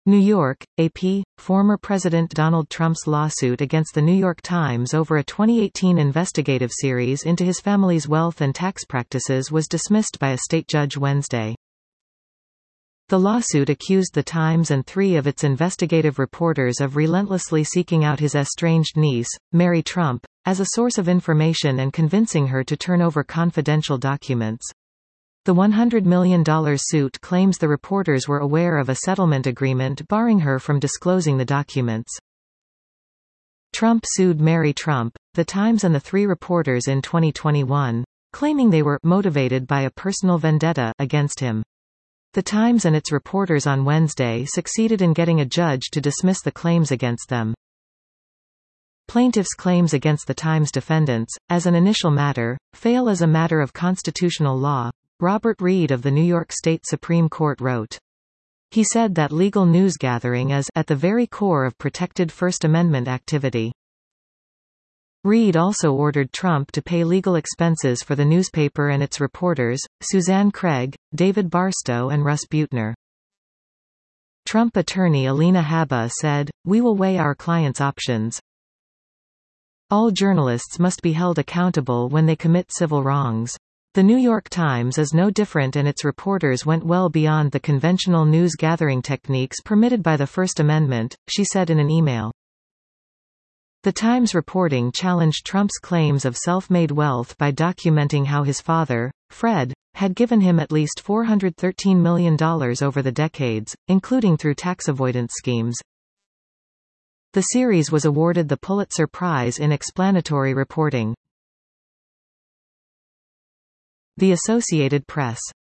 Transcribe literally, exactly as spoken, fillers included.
New York, A P. Former President Donald Trump's lawsuit against The New York Times over a twenty eighteen investigative series into his family's wealth and tax practices was dismissed by a state judge Wednesday. The lawsuit accused The Times and three of its investigative reporters of relentlessly seeking out his estranged niece, Mary Trump, as a source of information and convincing her to turn over confidential documents. The one hundred million dollars suit claims the reporters were aware of a settlement agreement barring her from disclosing the documents. Trump sued Mary Trump, The Times and the three reporters in twenty twenty-one, claiming they were motivated by a personal vendetta against him. The Times and its reporters on Wednesday succeeded in getting a judge to dismiss the claims against them. Plaintiffs' claims against the Times defendants, as an initial matter, fail as a matter of constitutional law, Robert Reed of the New York State Supreme Court wrote. He said that legal newsgathering is at the very core of protected First Amendment activity. Reed also ordered Trump to pay legal expenses for the newspaper and its reporters, Suzanne Craig, David Barstow and Russ Buettner. Trump attorney Alina Habba said, "We will weigh our clients' options. All journalists must be held accountable when they commit civil wrongs. The New York Times is no different, and its reporters went well beyond the conventional news-gathering techniques permitted by the First Amendment," she said in an email. The Times reporting challenged Trump's claims of self-made wealth by documenting how his father, Fred, had given him at least four hundred thirteen million dollars over the decades, including through tax avoidance schemes. The series was awarded the Pulitzer Prize in Explanatory Reporting. The Associated Press